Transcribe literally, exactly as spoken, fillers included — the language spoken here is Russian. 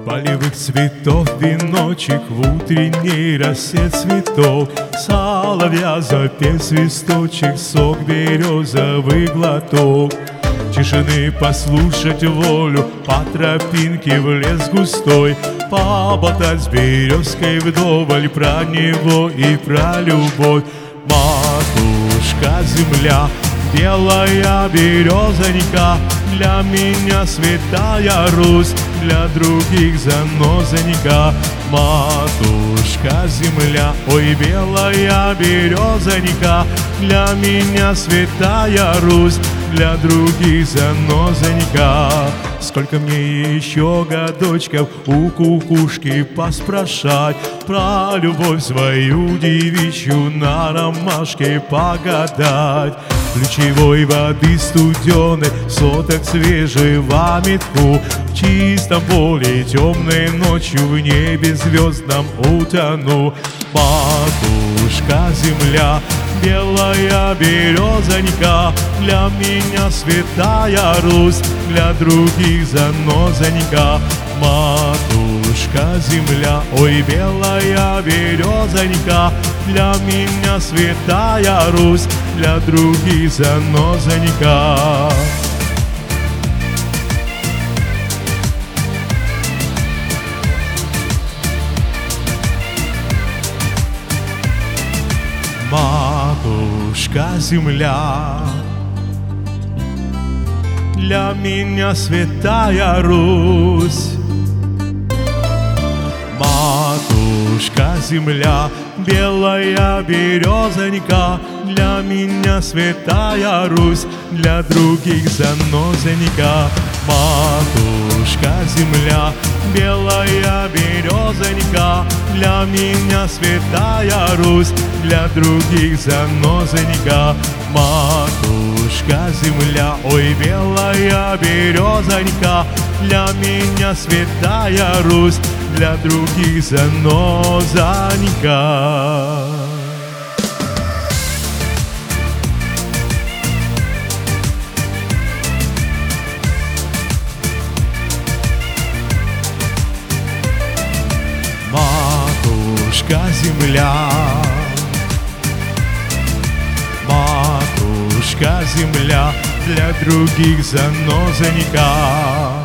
Полевых цветов веночек, в утренней росе цветок, соловья запев свисточек, сок березовый глоток. Тишины послушать волю, по тропинке в лес густой, поболтать с березкой вдоволь про него и про любовь. Матушка земля, белая березонька, для меня святая Русь, для других занозонька. Матушка земля, ой, белая березонька, для меня святая Русь, для других занозонька. Сколько мне еще годочков у кукушки поспрашать, про любовь свою девичью на ромашке погадать. Ключевой воды студеной, соток свежего метку, в чистом поле темной ночью, в небе звездном утону. Матушка земля, белая березонька, для меня святая Русь, для других занозонька. Матушка земля, ой, белая березонька, для меня святая Русь, для других занозонька. Матушка земля, для меня святая Русь. Матушка земля, белая березонька, для меня святая Русь, для других занозонька. Матушка земля, белая березонька, для меня святая Русь, для других занозонька. Матушка земля, ой, белая березонька, для меня святая Русь, для других занозонька. Матушка земля, матушка земля, для других занозонька.